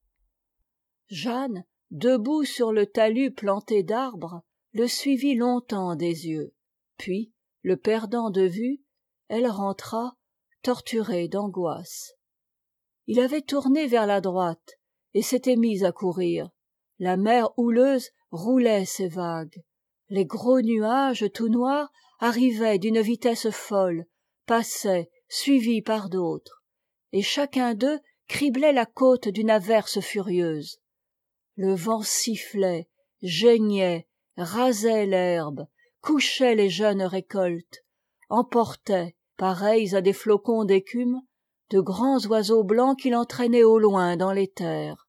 Jeanne, debout sur le talus planté d'arbres, le suivit longtemps des yeux. Puis, le perdant de vue, elle rentra, torturée d'angoisse. Il avait tourné vers la droite et s'était mis à courir. La mer houleuse roulait ses vagues. Les gros nuages tout noirs arrivaient d'une vitesse folle, passaient, suivis par d'autres, et chacun d'eux criblait la côte d'une averse furieuse. Le vent sifflait, geignait, rasait l'herbe, couchait les jeunes récoltes, emportait, pareils à des flocons d'écume, de grands oiseaux blancs qu'il entraînait au loin dans les terres.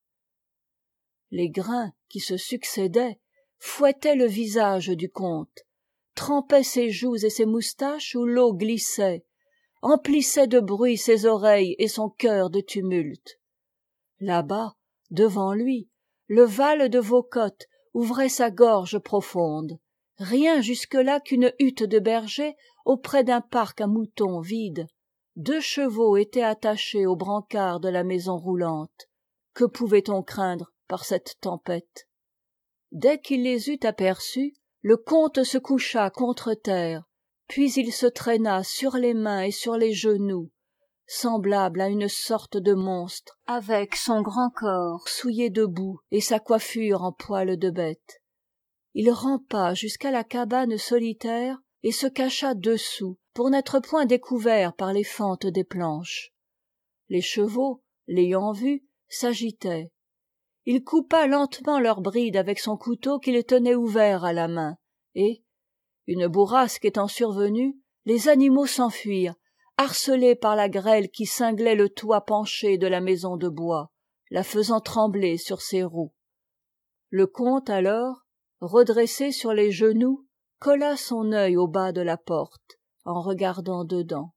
Les grains qui se succédaient fouettaient le visage du comte, trempaient ses joues et ses moustaches où l'eau glissait, emplissaient de bruit ses oreilles et son cœur de tumulte. Là-bas, devant lui, le val de Vaucotte ouvrait sa gorge profonde, rien jusque-là qu'une hutte de berger auprès d'un parc à moutons vide. 2 chevaux étaient attachés au brancard de la maison roulante. Que pouvait-on craindre par cette tempête? Dès qu'il les eut aperçus, le comte se coucha contre terre, puis il se traîna sur les mains et sur les genoux, semblable à une sorte de monstre, avec son grand corps souillé de boue et sa coiffure en poil de bête. Il rampa jusqu'à la cabane solitaire et se cacha dessous pour n'être point découvert par les fentes des planches. Les chevaux, l'ayant vu, s'agitaient. Il coupa lentement leurs brides avec son couteau qu'il tenait ouvert à la main, et, une bourrasque étant survenue, les animaux s'enfuirent, harcelés par la grêle qui cinglait le toit penché de la maison de bois, la faisant trembler sur ses roues. Le comte alors, redressé sur les genoux, colla son œil au bas de la porte, en regardant dedans.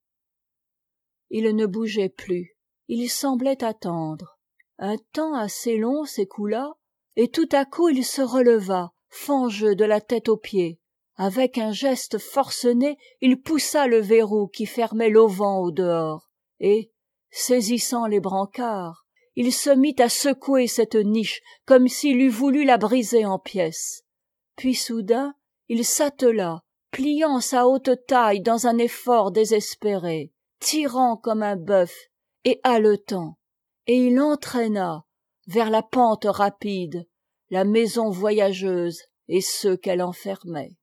Il ne bougeait plus, il semblait attendre. Un temps assez long s'écoula, et tout à coup il se releva, fangeux de la tête aux pieds. Avec un geste forcené, il poussa le verrou qui fermait l'auvent au dehors, et, saisissant les brancards, il se mit à secouer cette niche comme s'il eût voulu la briser en pièces. Puis soudain, il s'attela, pliant sa haute taille dans un effort désespéré, tirant comme un bœuf, et haletant, et il entraîna vers la pente rapide la maison voyageuse et ceux qu'elle enfermait.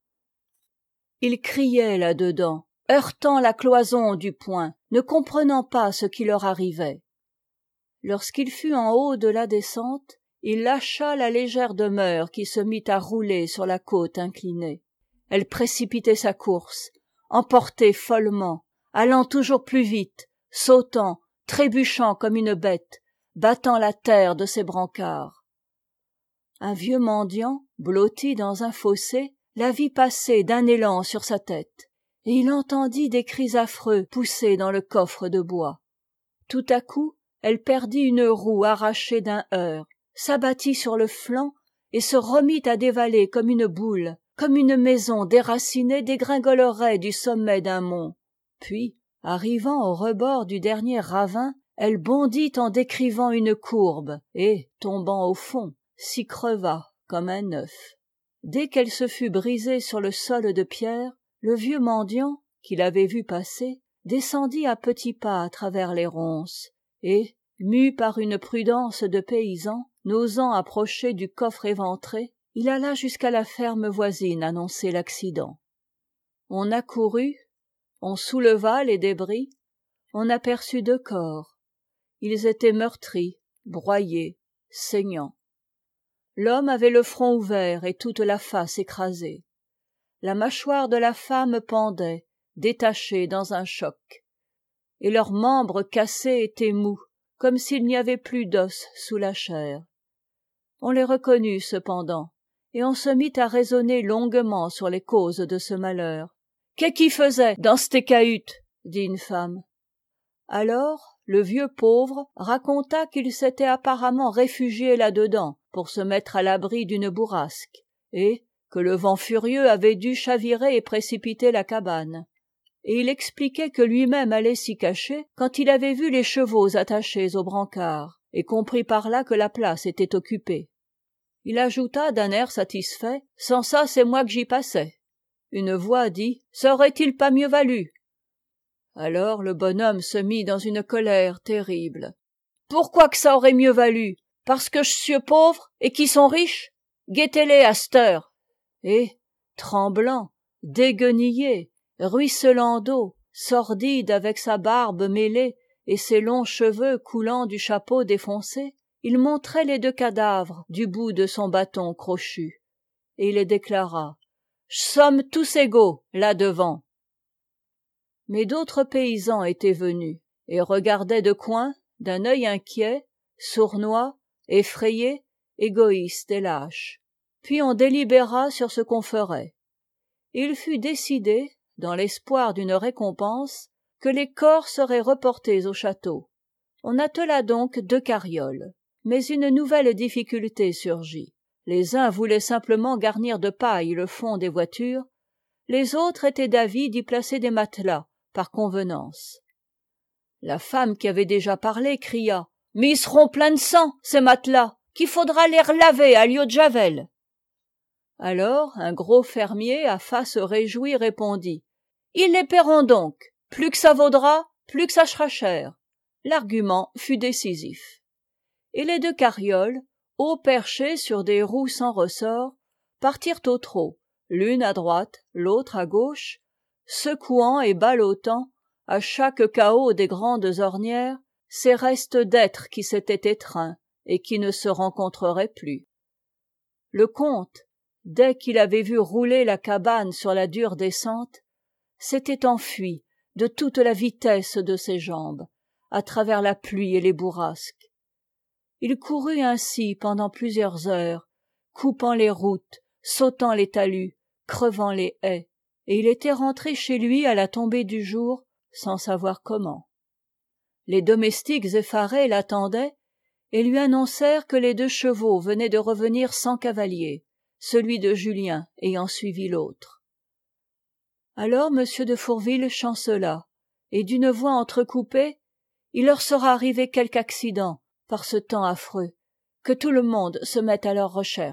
Ils criaient là-dedans, heurtant la cloison du poing, ne comprenant pas ce qui leur arrivait. Lorsqu'il fut en haut de la descente, il lâcha la légère demeure qui se mit à rouler sur la côte inclinée. Elle précipitait sa course, emportée follement, allant toujours plus vite, sautant, trébuchant comme une bête, battant la terre de ses brancards. Un vieux mendiant, blotti dans un fossé, la vit passer d'un élan sur sa tête, et il entendit des cris affreux pousser dans le coffre de bois. Tout à coup, elle perdit une roue arrachée d'un heurt, s'abattit sur le flanc et se remit à dévaler comme une boule, comme une maison déracinée dégringolerait du sommet d'un mont. Puis, arrivant au rebord du dernier ravin, elle bondit en décrivant une courbe et, tombant au fond, s'y creva comme un œuf. Dès qu'elle se fut brisée sur le sol de pierre, le vieux mendiant, qui l'avait vue passer, descendit à petits pas à travers les ronces, et, mu par une prudence de paysan, n'osant approcher du coffre éventré, il alla jusqu'à la ferme voisine annoncer l'accident. On accourut, on souleva les débris, on aperçut 2 corps. Ils étaient meurtris, broyés, saignants. L'homme avait le front ouvert et toute la face écrasée. La mâchoire de la femme pendait, détachée dans un choc, et leurs membres cassés étaient mous, comme s'il n'y avait plus d'os sous la chair. On les reconnut cependant, et on se mit à raisonner longuement sur les causes de ce malheur. « Qu'est qui faisait dans c'te cahute ?» dit une femme. Alors, le vieux pauvre raconta qu'il s'était apparemment réfugié là-dedans pour se mettre à l'abri d'une bourrasque, et que le vent furieux avait dû chavirer et précipiter la cabane. Et il expliquait que lui-même allait s'y cacher quand il avait vu les chevaux attachés aux brancards, et comprit par là que la place était occupée. Il ajouta d'un air satisfait: « Sans ça, c'est moi que j'y passais. » Une voix dit: « Ça aurait-il pas mieux valu ?» Alors le bonhomme se mit dans une colère terrible. « Pourquoi que ça aurait mieux valu? Parce que j'suis pauvre et qu'ils sont riches? Guettez-les à c'te heure. » Et, tremblant, déguenillé, ruisselant d'eau, sordide avec sa barbe mêlée et ses longs cheveux coulant du chapeau défoncé, il montrait les 2 cadavres du bout de son bâton crochu, et il déclara: « J'sommes tous égaux, là devant. » Mais d'autres paysans étaient venus, et regardaient de coin, d'un œil inquiet, sournois, effrayé, égoïste et lâche. Puis on délibéra sur ce qu'on ferait. Il fut décidé, dans l'espoir d'une récompense, que les corps seraient reportés au château. On attela donc 2 carrioles. Mais une nouvelle difficulté surgit. Les uns voulaient simplement garnir de paille le fond des voitures, les autres étaient d'avis d'y placer des matelas, par convenance. La femme qui avait déjà parlé cria: « Mais ils seront pleins de sang, ces matelas, qu'il faudra les relaver à l'eau de Javel. » Alors un gros fermier à face réjouie répondit: « Ils les paieront donc, plus que ça vaudra, plus que ça sera cher. » L'argument fut décisif. Et les 2 carrioles, haut perchées sur des roues sans ressort, partirent au trot, l'une à droite, l'autre à gauche, secouant et ballottant, à chaque cahot des grandes ornières, ces restes d'êtres qui s'étaient étreints et qui ne se rencontreraient plus. Le comte, dès qu'il avait vu rouler la cabane sur la dure descente, s'était enfui de toute la vitesse de ses jambes, à travers la pluie et les bourrasques. Il courut ainsi pendant plusieurs heures, coupant les routes, sautant les talus, crevant les haies, et il était rentré chez lui à la tombée du jour, sans savoir comment. Les domestiques effarés l'attendaient et lui annoncèrent que les 2 chevaux venaient de revenir sans cavalier, celui de Julien ayant suivi l'autre. Alors M. de Fourville chancela, et d'une voix entrecoupée: « Il leur sera arrivé quelque accident par ce temps affreux, que tout le monde se mette à leur recherche. »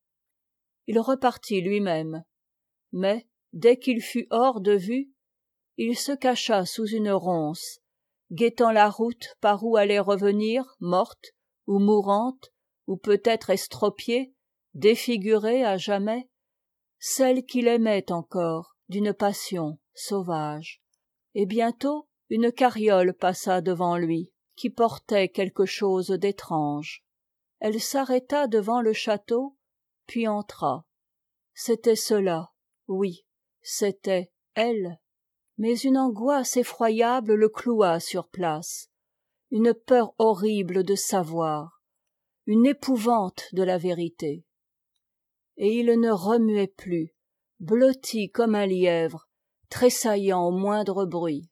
Il repartit lui-même, mais, dès qu'il fut hors de vue, il se cacha sous une ronce, guettant la route par où allait revenir, morte ou mourante, ou peut-être estropiée, défigurée à jamais, celle qu'il aimait encore d'une passion sauvage. Et bientôt une carriole passa devant lui, qui portait quelque chose d'étrange. Elle s'arrêta devant le château, puis entra. C'était cela, oui, c'était elle. Mais une angoisse effroyable le cloua sur place, une peur horrible de savoir, une épouvante de la vérité. Et il ne remuait plus, blotti comme un lièvre, tressaillant au moindre bruit.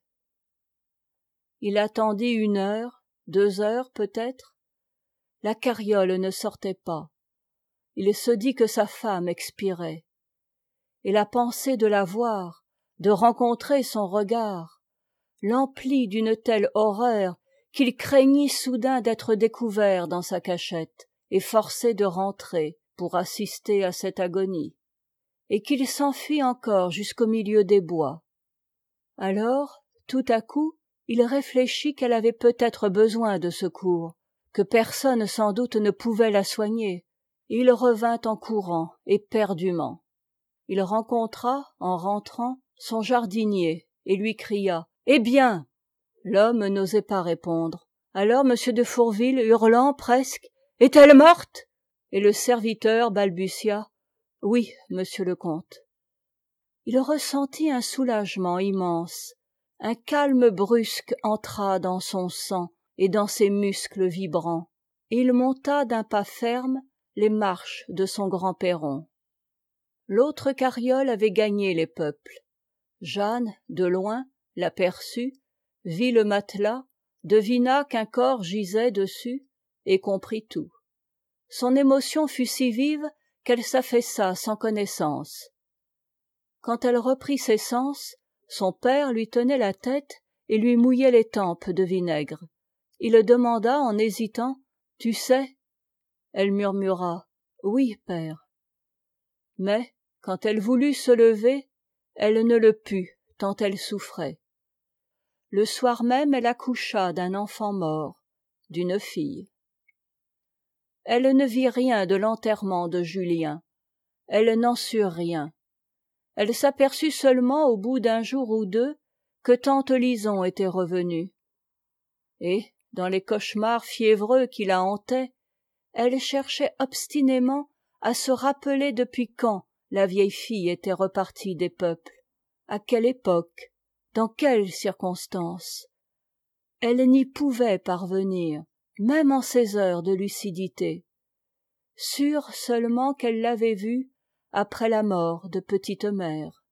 Il attendit 1 heure, 2 heures peut-être. La carriole ne sortait pas. Il se dit que sa femme expirait. Et la pensée de la voir, de rencontrer son regard, l'emplit d'une telle horreur qu'il craignit soudain d'être découvert dans sa cachette et forcé de rentrer pour assister à cette agonie, et qu'il s'enfuit encore jusqu'au milieu des bois. Alors, tout à coup, il réfléchit qu'elle avait peut-être besoin de secours, que personne sans doute ne pouvait la soigner, et il revint en courant éperdument. Il rencontra, en rentrant, son jardinier et lui cria « Eh bien !» L'homme n'osait pas répondre. Alors M. de Fourville, hurlant presque « Est-elle morte ?» Et le serviteur balbutia « Oui, monsieur le comte. » Il ressentit un soulagement immense. Un calme brusque entra dans son sang et dans ses muscles vibrants, et il monta d'un pas ferme les marches de son grand perron. L'autre carriole avait gagné les peuples. Jeanne, de loin, l'aperçut, vit le matelas, devina qu'un corps gisait dessus, et comprit tout. Son émotion fut si vive qu'elle s'affaissa sans connaissance. Quand elle reprit ses sens, son père lui tenait la tête et lui mouillait les tempes de vinaigre. Il demanda en hésitant « Tu sais ?» Elle murmura « Oui, père. » Mais, quand elle voulut se lever, elle ne le put, tant elle souffrait. Le soir même, elle accoucha d'un enfant mort, d'une fille. Elle ne vit rien de l'enterrement de Julien. Elle n'en sut rien. Elle s'aperçut seulement au bout d'1 jour ou 2 que tante Lison était revenue. Et, dans les cauchemars fiévreux qui la hantaient, elle cherchait obstinément à se rappeler depuis quand la vieille fille était repartie des peuples, à quelle époque, dans quelles circonstances. Elle n'y pouvait parvenir, même en ces heures de lucidité, sûre seulement qu'elle l'avait vue après la mort de petite mère.